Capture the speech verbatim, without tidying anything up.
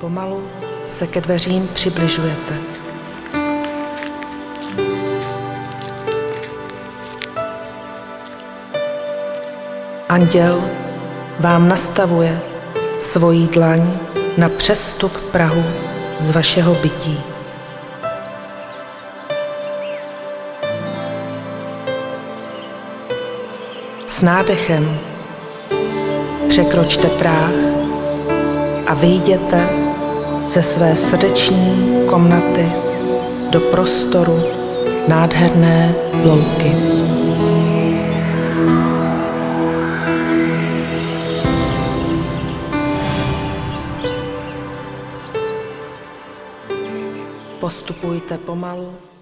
Pomalu se ke dveřím přibližujete. Anděl vám nastavuje svoji dlaň na přestup prahu z vašeho bytí. S nádechem překročte práh a vyjděte ze své srdeční komnaty do prostoru nádherné louky. Postupujte pomalu